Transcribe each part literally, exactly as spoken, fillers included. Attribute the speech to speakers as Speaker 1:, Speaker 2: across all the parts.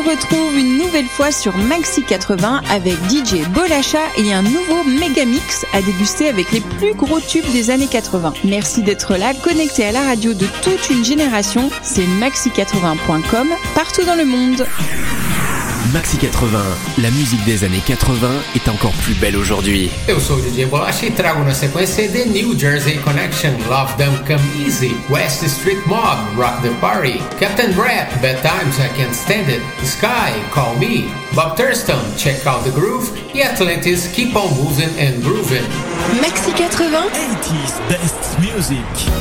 Speaker 1: retrouve une nouvelle fois sur Maxi quatre-vingts avec D J Bolacha et un nouveau méga mix à déguster avec les plus gros tubes des années quatre-vingts. Merci d'être là, connecté à la radio de toute une génération. C'est maxi quatre-vingts point com, partout dans le monde.
Speaker 2: Maxi quatre-vingts, la musique des années quatre-vingts est encore plus belle aujourd'hui.
Speaker 3: Eu sou o D J Bolacha e trago na sequência The New Jersey Connection, Love Them Come Easy, West Street Mob, Rock the Party, Captain Brett, Bad Times I Can't Stand It, Sky, Call Me, Bob Thurston, Check Out the Groove et Atlantis, Keep on Moving and Grooving.
Speaker 1: Maxi quatre-vingts,
Speaker 4: eighties Best Music.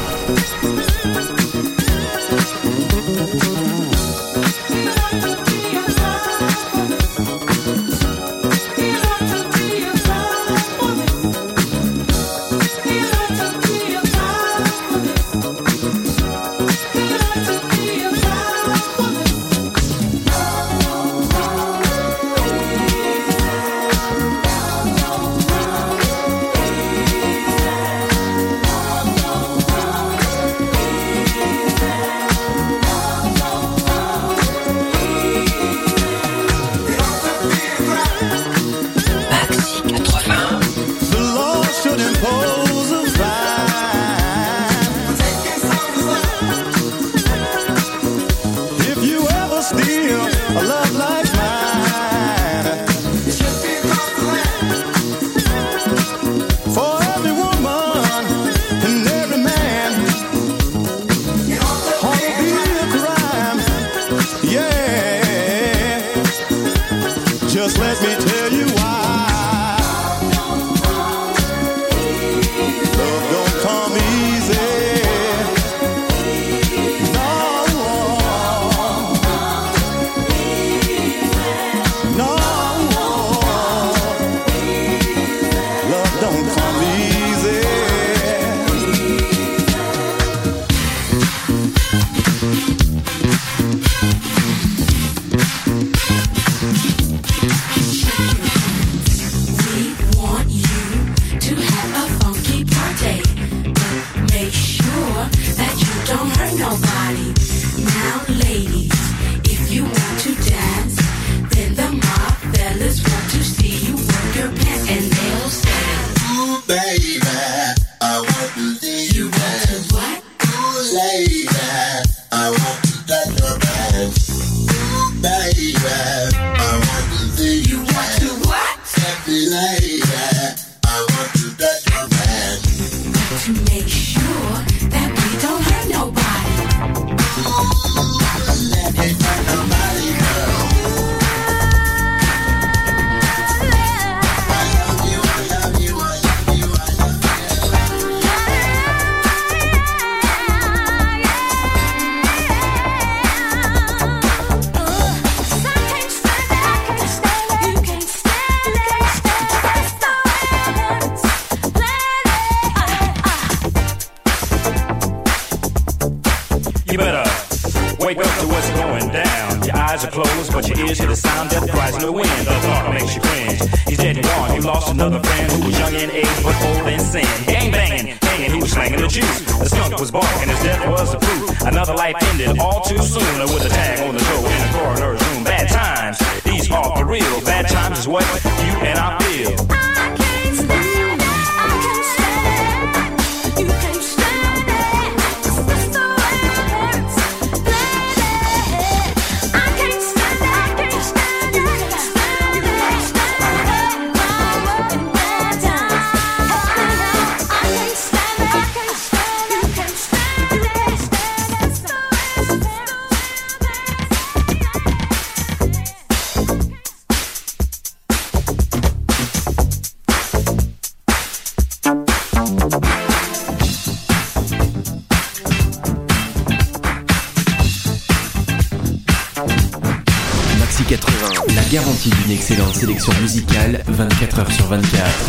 Speaker 2: Garantie d'une excellente sélection musicale vingt-quatre heures sur vingt-quatre.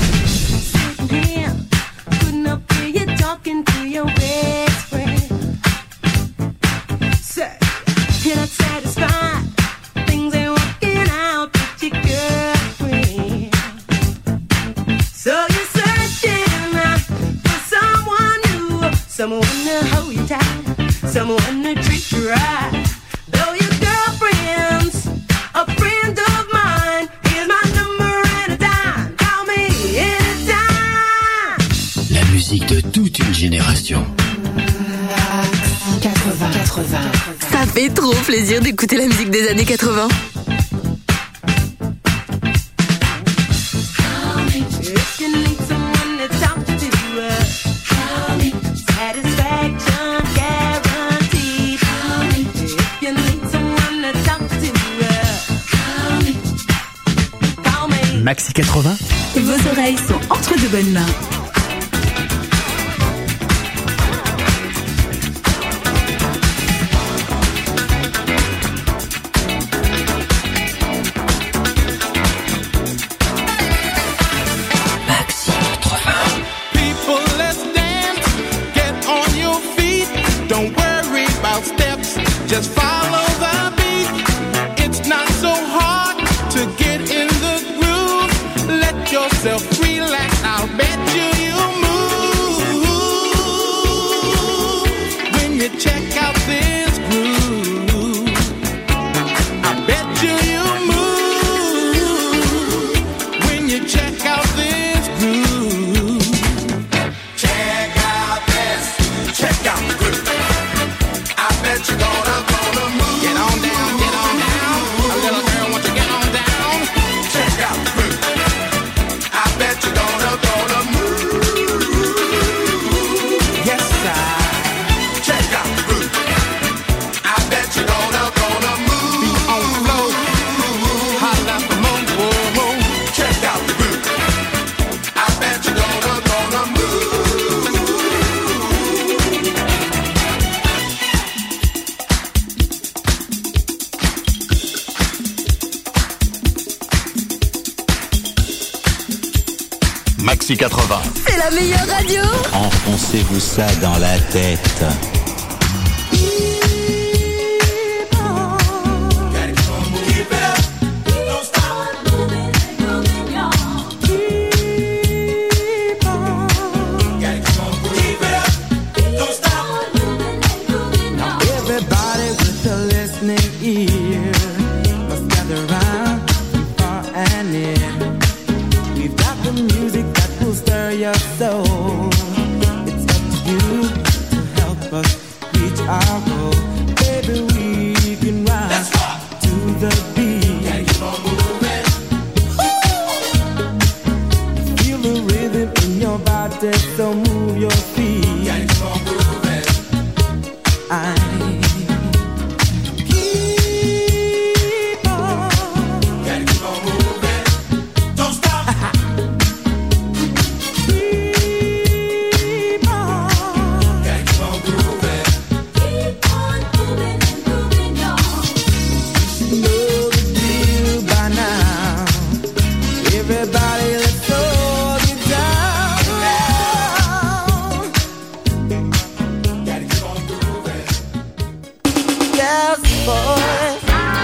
Speaker 5: Someone to hold you tight, someone to treat you right. Though your girlfriends
Speaker 6: musique de toute une génération.
Speaker 7: quatre-vingts, quatre-vingts. Ça fait trop plaisir d'écouter la musique des années quatre-vingts.
Speaker 4: Maxi quatre-vingts.
Speaker 1: Vos oreilles sont entre de bonnes mains.
Speaker 6: Maxi quatre-vingts.
Speaker 8: People, let's dance. Get on your feet. Don't worry about steps. Just follow the beat. It's not so hard to get in the groove. Let yourself relax. I'll bet you you'll move when you check out this groove. I bet you you'll move when you check out this groove.
Speaker 9: Check out this, check out the groove. I bet you're gonna, gonna move.
Speaker 8: Get on down, get on down. A little girl, won't you get on down?
Speaker 9: Check out the groove. I bet you're gonna, gonna move.
Speaker 8: Yes, I.
Speaker 9: Check out the groove. I bet you're gonna, gonna move.
Speaker 8: On the floor. Holla for more, whoa, whoa.
Speaker 9: Check out the groove. I bet you're gonna, gonna move.
Speaker 10: Maxi quatre-vingts.
Speaker 7: C'est la meilleure radio.
Speaker 6: Enfoncez-vous ça dans la tête.
Speaker 5: Everybody with a listening ear must gather round from far and near. We've got the music that will stir your soul. It's up to you to help us reach our goal. Baby, we can rise to the beat.
Speaker 9: Keep on moving.
Speaker 5: Feel the rhythm in your body, so move your feet.
Speaker 9: Keep on moving.
Speaker 5: I keep on.
Speaker 9: Gotta keep on moving. Don't stop.
Speaker 5: Keep on.
Speaker 9: Gotta keep on grooving.
Speaker 5: Know the deal by now. Everybody, let's all get down.
Speaker 9: Gotta keep on grooving.
Speaker 5: Yes, boy.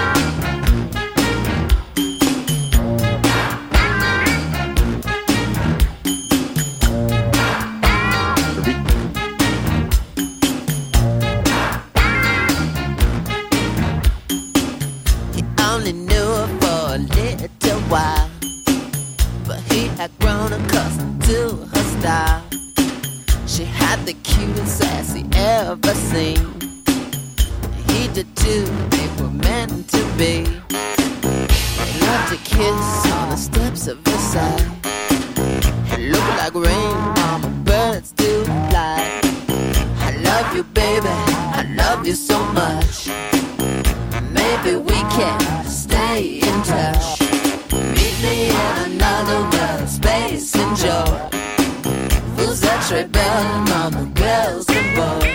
Speaker 11: He only knew her for a little while, but he had grown accustomed to her style. She had the cutest ass he ever seen. He did too, they were meant to be. They loved to kiss on the steps of Versailles. It looked like rain on the birds do fly. I love you, baby, I love you so much. Maybe we can stay in touch. Meet me in another world, space and joy. Who's that rebellion among the girls and boys?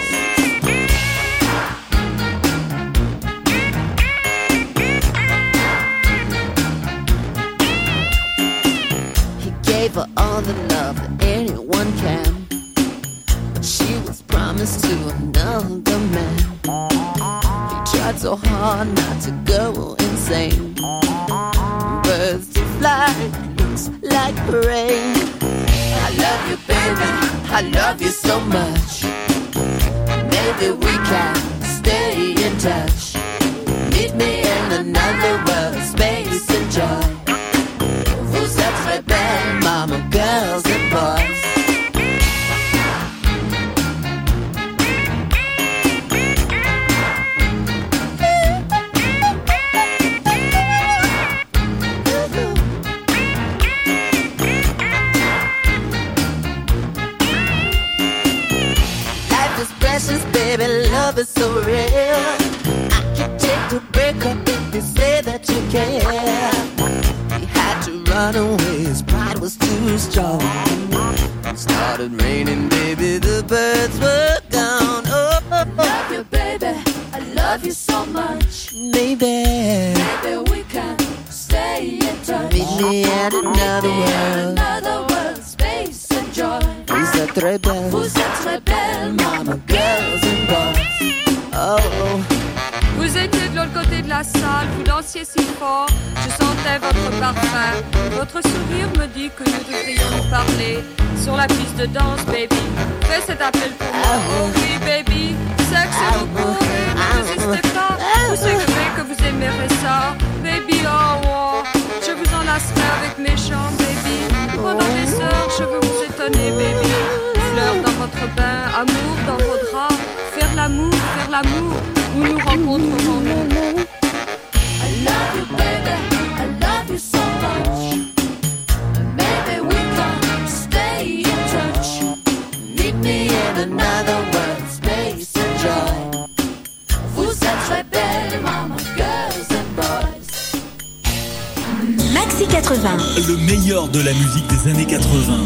Speaker 11: He gave her all the love that anyone can, but she was promised to another man. He tried so hard not to go insane. Birds to fly, looks like rain. I love you, baby, I love you so much. Maybe we can stay in touch. Meet me in another world, space and joy. Who's that rebel, mama, girls and boys? is so real. I can take a break up if you say that you care. He had to run away, his pride was too strong. It started raining, baby, the birds were gone. Oh, I love you, baby, I love you so much. Maybe, maybe we can stay in touch. Meet me at another world, another world, space and joy. Vous êtes très belle, vous êtes très belle, mama, girls and boys. Oh.
Speaker 12: Vous étiez de l'autre côté de la salle, vous dansiez si fort, je sentais votre parfum. Votre sourire me dit que nous devrions nous parler sur la piste de danse, baby. Fais cet appel pour moi, oh oui, baby. C'est que c'est beaucoup, ne résistez pas. Vous savez que vous aimerez ça, baby, oh, oh. Je vous enlacerai avec mes chants, baby. Pendant des heures, je veux vous étonner, baby. Fleurs dans votre bain, amour dans vos draps. Faire l'amour, faire l'amour, où nous rencontrerons-nous. I love you, baby, I love you so much. Maybe we can stay in touch. Meet me in another world, space and joy. Vous êtes très belles, mama, girls and boys.
Speaker 13: Maxi quatre-vingts.
Speaker 4: Le meilleur de la musique des années quatre-vingts.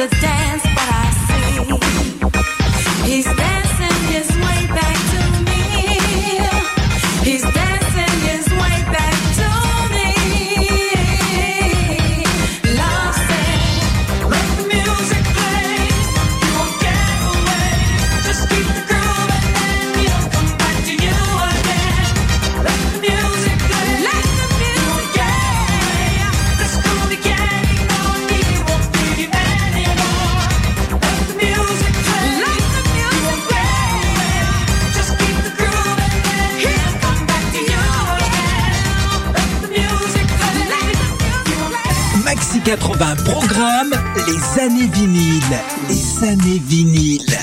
Speaker 14: to dance, but I see he's dancing his way back to me. He's dancing his way back to me. Love said, let the music play. You won't get away. Just keep the groove and then he'll come back to you again. Let the music play. Let the music play. This groovy cat, he won't need you anymore. Let the music play. Let the music play. Just keep the groove and then he'll come back to you again. Let the music play. Let the music play.
Speaker 15: Maxi quatre-vingts programme les années vinyles. Les années vinyles.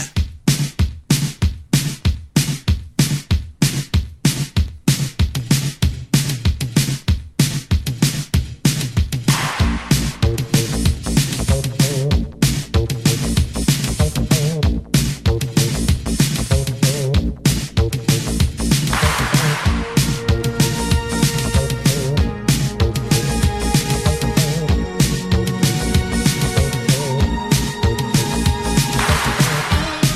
Speaker 14: Let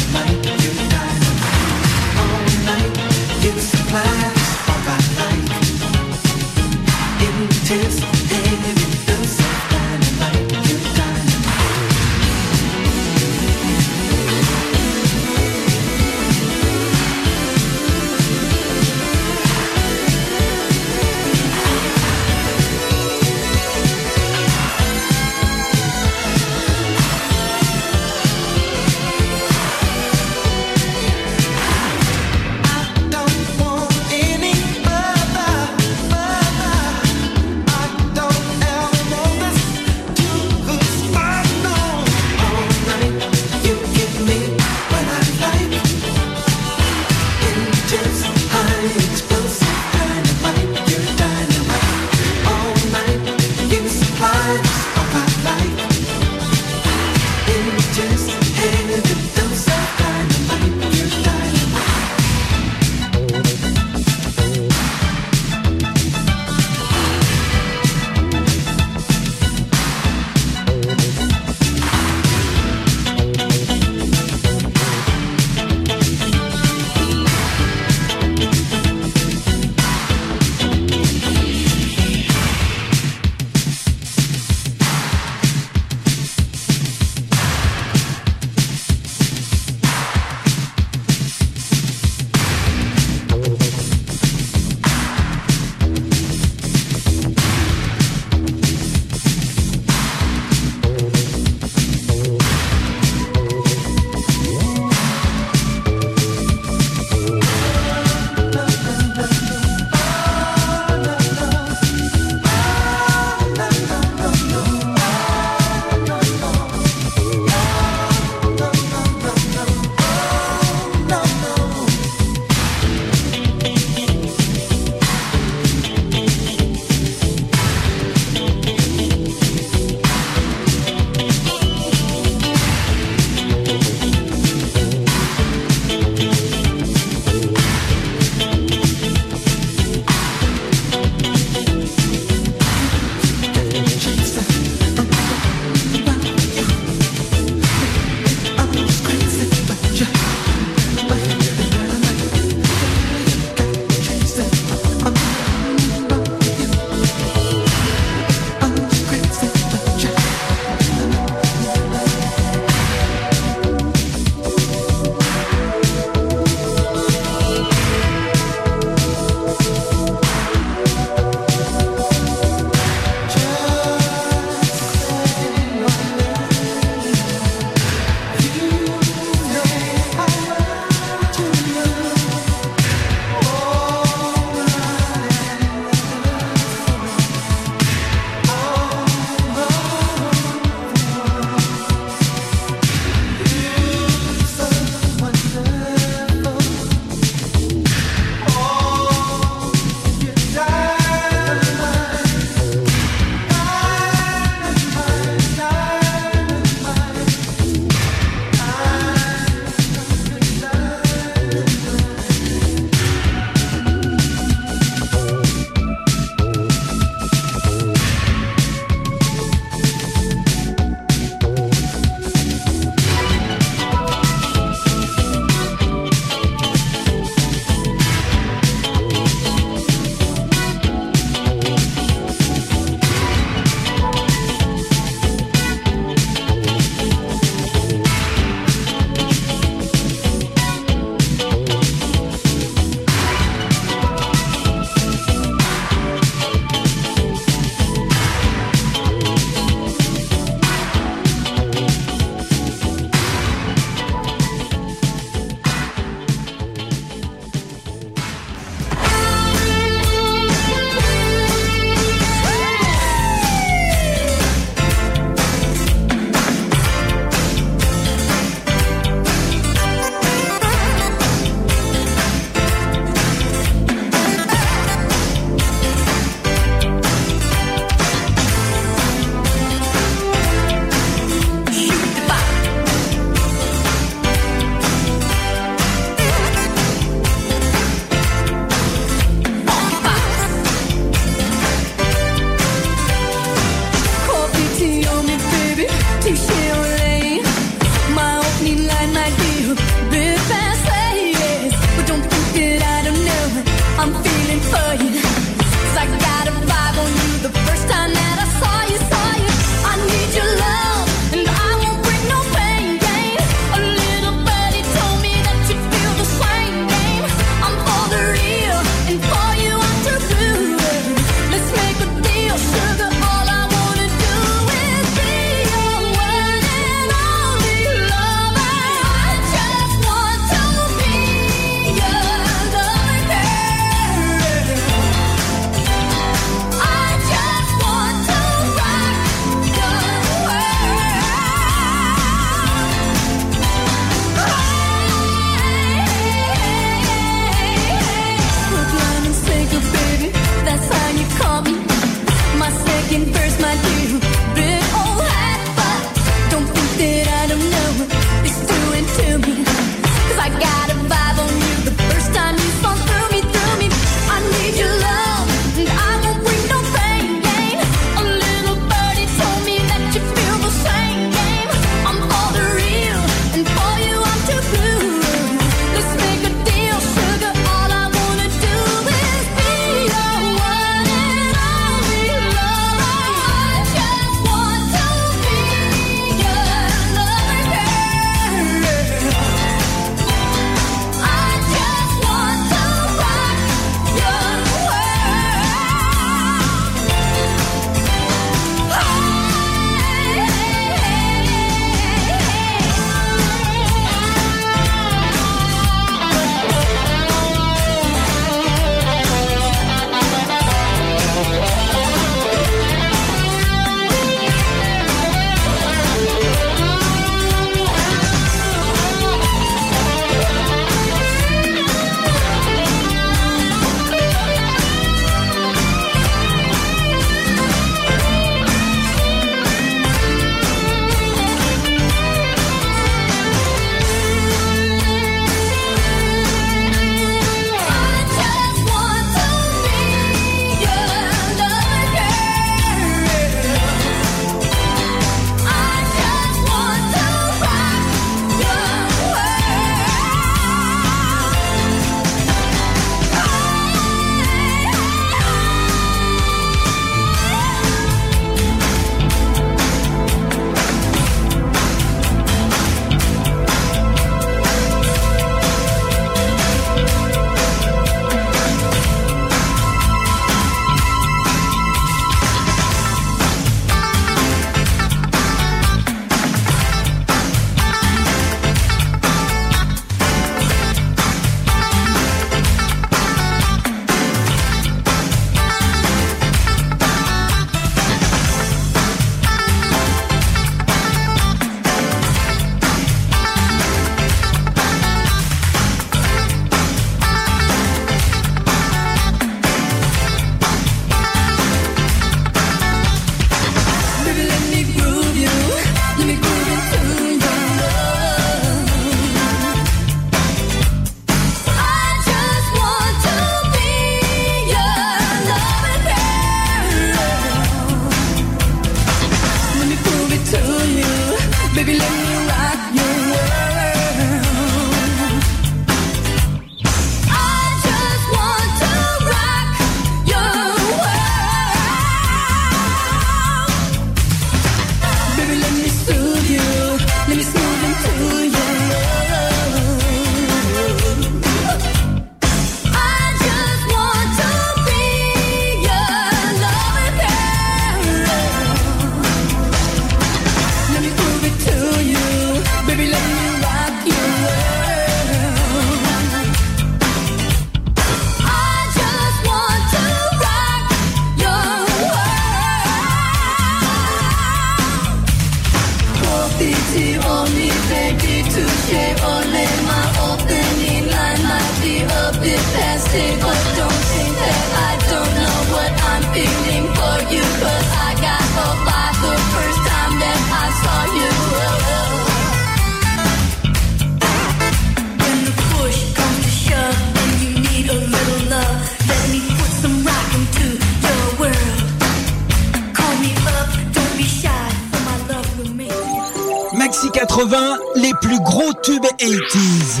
Speaker 15: quatre-vingts, les plus gros tubes eighties.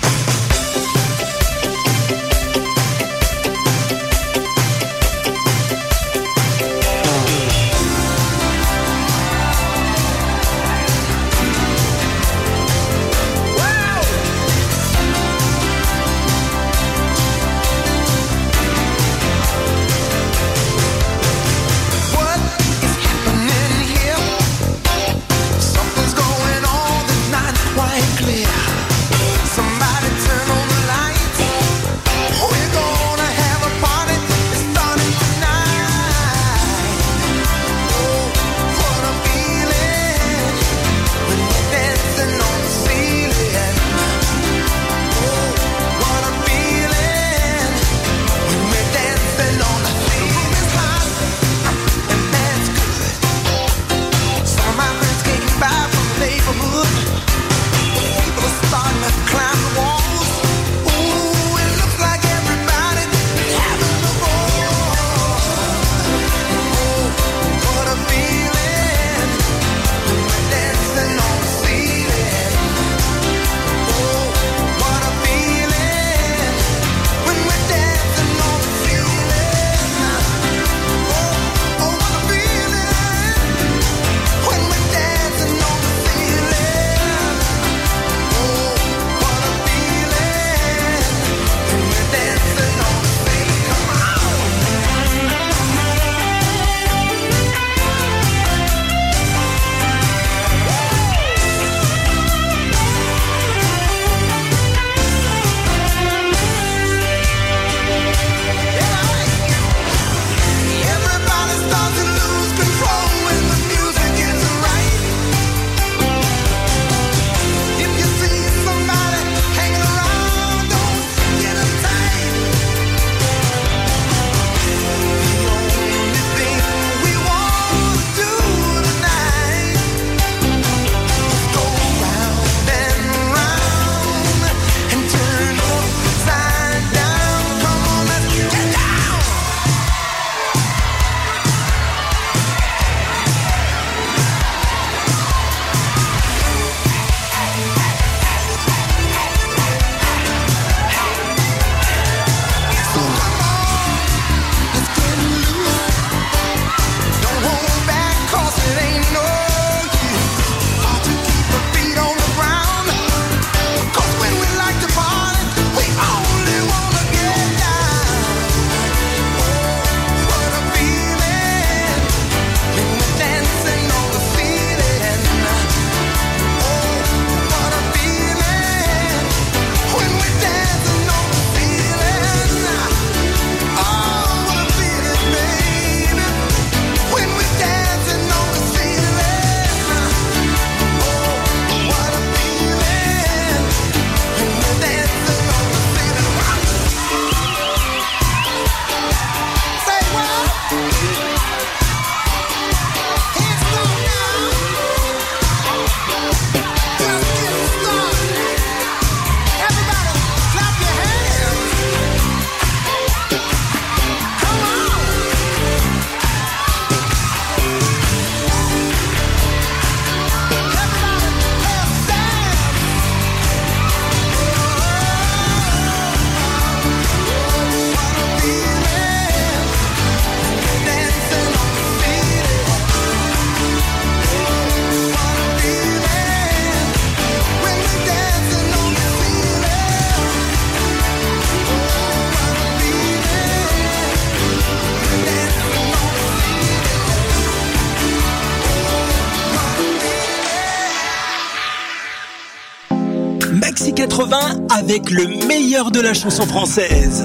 Speaker 15: Maxi quatre-vingts avec le meilleur de la chanson française.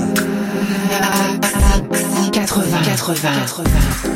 Speaker 13: Maxi quatre-vingts. quatre-vingts. quatre-vingts.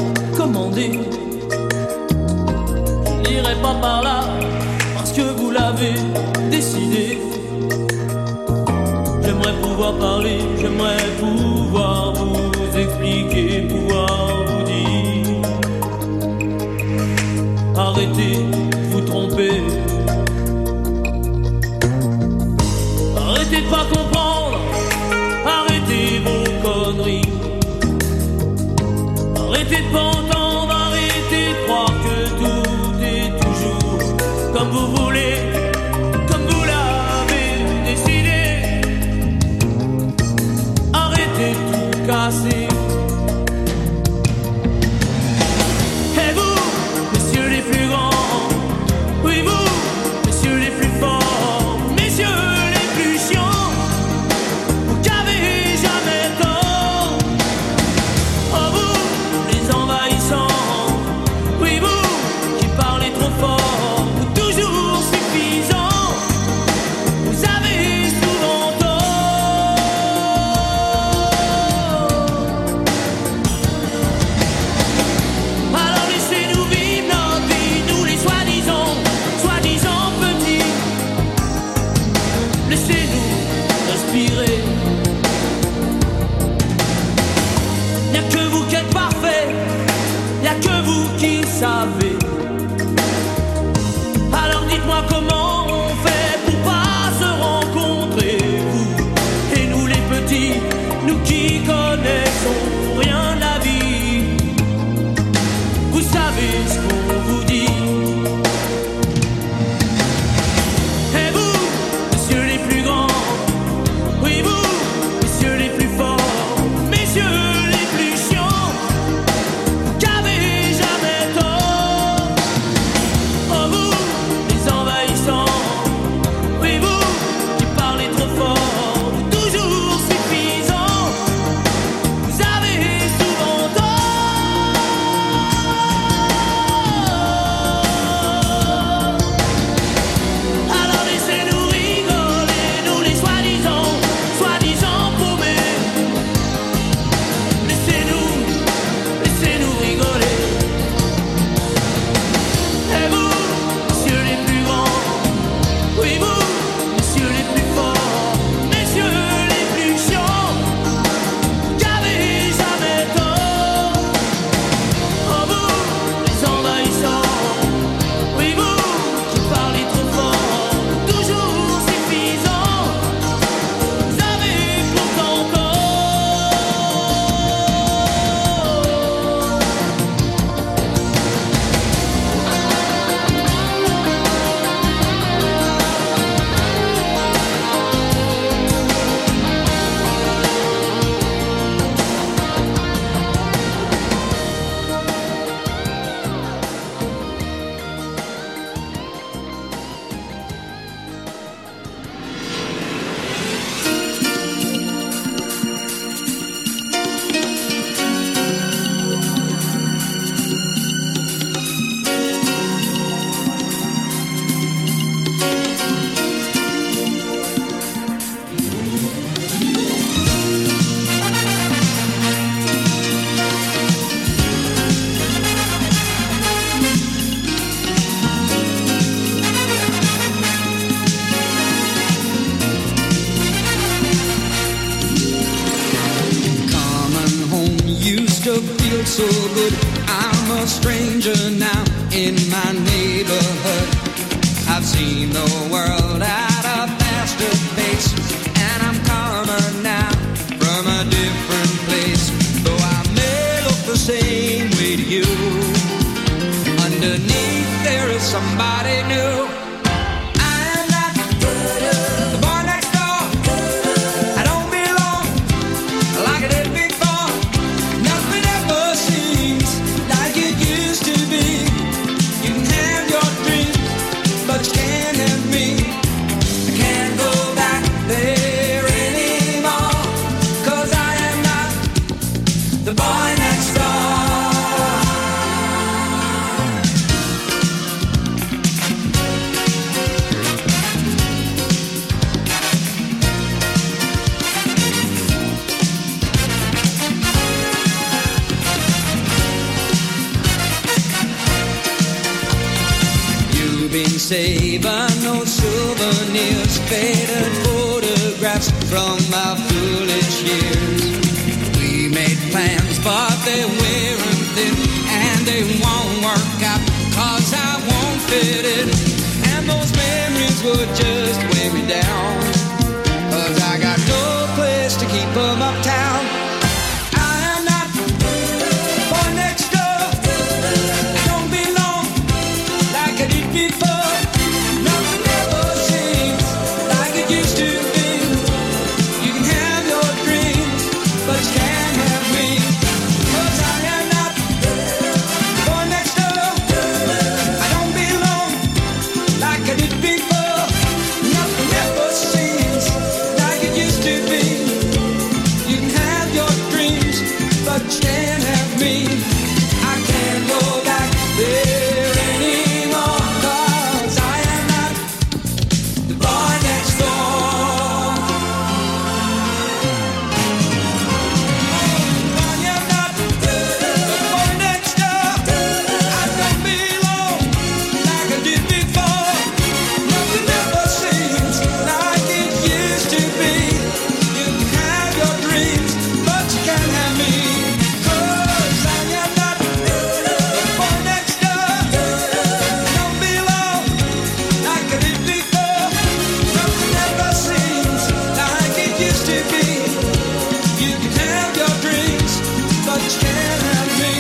Speaker 16: Pas par là, parce que vous l'avez avez décidé. J'aimerais pouvoir parler, j'aimerais pouvoir vous expliquer, pouvoir vous dire. Arrêtez de vous tromper. Arrêtez de pas comprendre. Arrêtez vos conneries. Arrêtez de pas entendre. Arrêtez de croire que tout est toujours comme vous voulez, comme vous l'avez décidé. Arrêtez de tout casser. Et vous, messieurs les plus grands, oui vous, messieurs les plus forts, messieurs les plus chiants, vous qu'avez jamais tort. Oh vous, les envahissants, oui vous, qui parlez trop fort, ou toujours suffisant, vous avez souvent tort. Alors laissez-nous vivre notre vie, nous les soi-disant, soi-disant petits. Laissez-nous respirer. Y'a que vous qui êtes parfait, y'a que vous qui savez. Alors dites-moi comment on fait pour pas se rencontrer, vous et nous les petits, nous qui connaissons rien de la vie. Vous savez ce qu'on vous dit. Et vous, messieurs les plus grands, oui vous, messieurs les plus forts, messieurs les plus chiants, vous qu'avez jamais tort. Oh vous, les envahissants, oui vous, qui parlez trop fort, ou toujours suffisant, vous avez souvent tort. Alors laissez-nous rigoler, nous les soi-disant, soi-disant paumés. Laissez-nous, laissez-nous rigoler. Et vous, messieurs les plus grands, oui vous, messieurs les plus forts, messieurs les plus chiants, qu'avez jamais tort. Oh vous, les envahissants, oui vous, qui parlez trop fort, toujours suffisant, vous avez pourtant tort.
Speaker 5: Coming home used to feel so good. I'm a stranger now in my neighborhood. I've seen the world at a faster pace, and I'm coming now from a different place. Though I may look the same way to you, underneath there is somebody new. I'm not the boy next door. I don't belong like I did before. Nothing ever seems like it used to be. You can have your dreams, but you can't have me. I can't go back there anymore, 'cause I am not the boy next door.
Speaker 17: savor no souvenirs, faded photographs from our foolish years. We made plans, but they weren't thin, and they won't work out, cause I won't fit in. And those memories would just weigh me down, cause I got no place to keep them uptown. I am not boy next door, I don't belong like I did before. Nothing ever seems like it used to be. You can have your dreams, but you can't have me, cause I am not boy next door, I don't belong like I did before. Nothing ever seems like it used to be. You can have your dreams, but you can't have me. I can't go back there anymore, cause I am not the boy next door. I am not the boy next door, I don't belong like I did before. Nothing ever seems like it used to be. You can have your dreams, but you can't have me, cause I am not the boy next door, I don't belong like I did before. Nothing ever seems like it used to be. You can have your dreams, but you can't have me.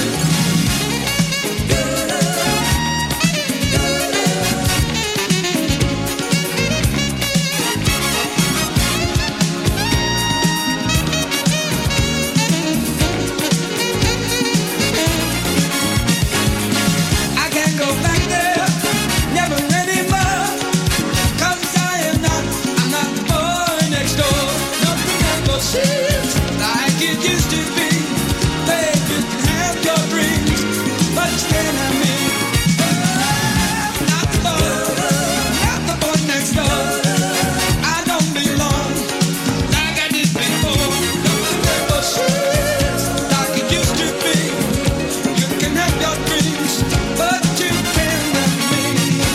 Speaker 17: I can't go back there, never anymore, cause I am not, I'm not the boy next door. Nothing ever seems like it used to be. Babe, you can have your dreams, but you can't have me. I'm not the boy, not the boy next door, I don't belong like I did before. Nothing ever seems like it used to be. You can have your dreams, but you can't have me.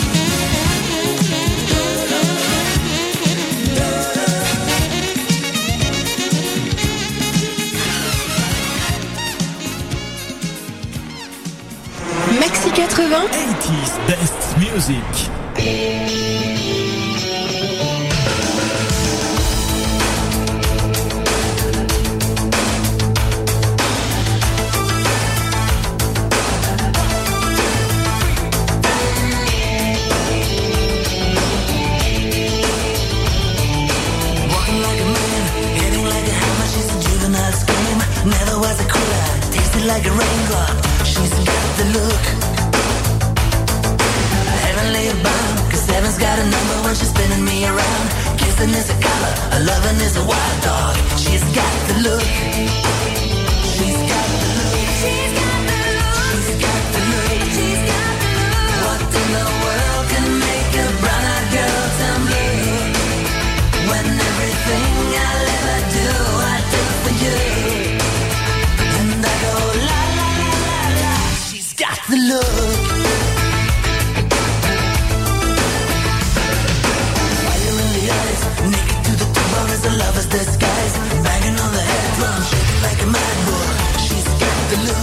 Speaker 1: Maxi quatre-vingts,
Speaker 4: eighties Best Music.
Speaker 18: Walking like a man, hitting like a hammer. She's a juvenile scream. Never was a cooler, tasted like a raindrop. She's got the look, heavenly bound. Cause heaven's got a number when she's spinning me around. Kissing is a color, a loving is a wild dog. She's got the look, she's got the look, she's got the look, she's got the look, she's got the look. What in the world can make a brown-eyed girl turn blue? When everything I'll ever do, I do for you. And I go la la la la la. She's got the look. Fire in the eyes, naked to the bone as a lover's disguise. Banging on the head drum, shaking like a mad bull. She's got the look.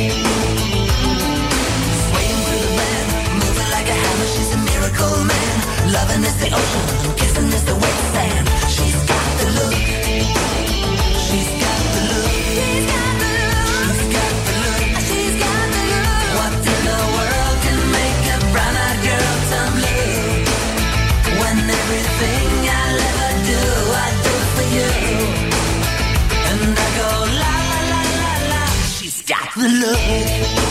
Speaker 18: Swaying through the band, moving like a hammer. She's a miracle man. Loving is the ocean, kissing is the wet sand. She's got the look. She's got the look. She's got the look. She's got the look. She's got the look. What in the world can make a brown-eyed girl turn blue? When everything I'll ever do, I do for you. And I go la la la la la. She's got the look.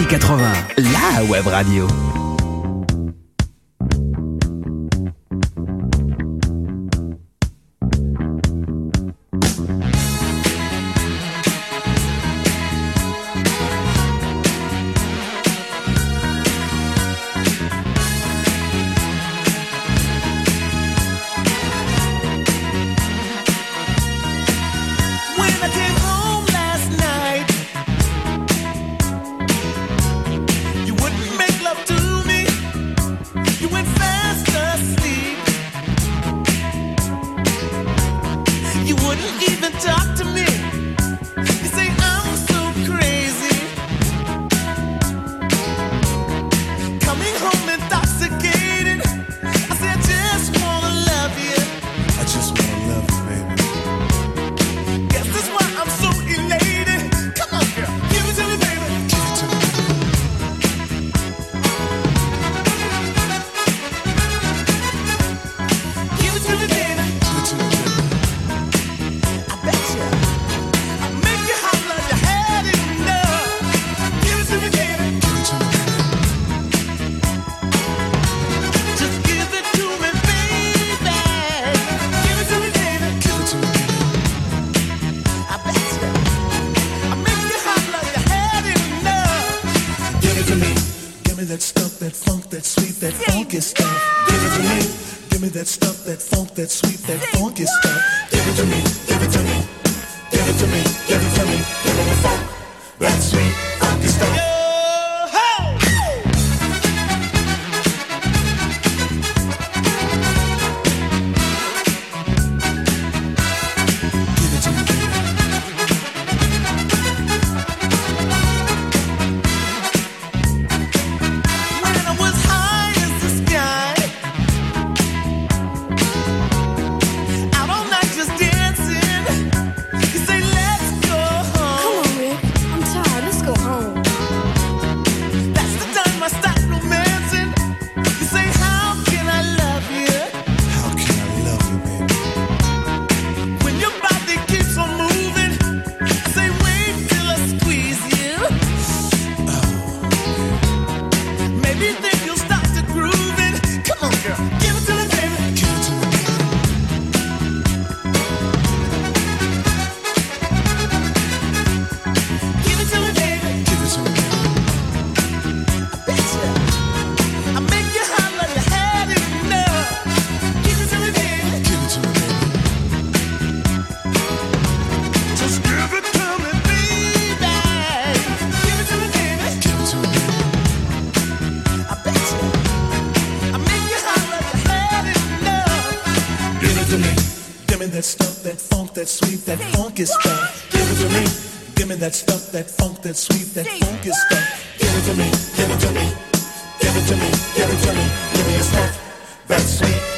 Speaker 2: Maxi quatre-vingts, la web radio.
Speaker 19: that stuff, that funk, that sweet, that funky stuff. Give it to me. Give me that stuff, that funk, that sweet, that funky stuff. Give it to me. Give it to me. Give it to me. Give it to me. Give me a stuff, that sweet.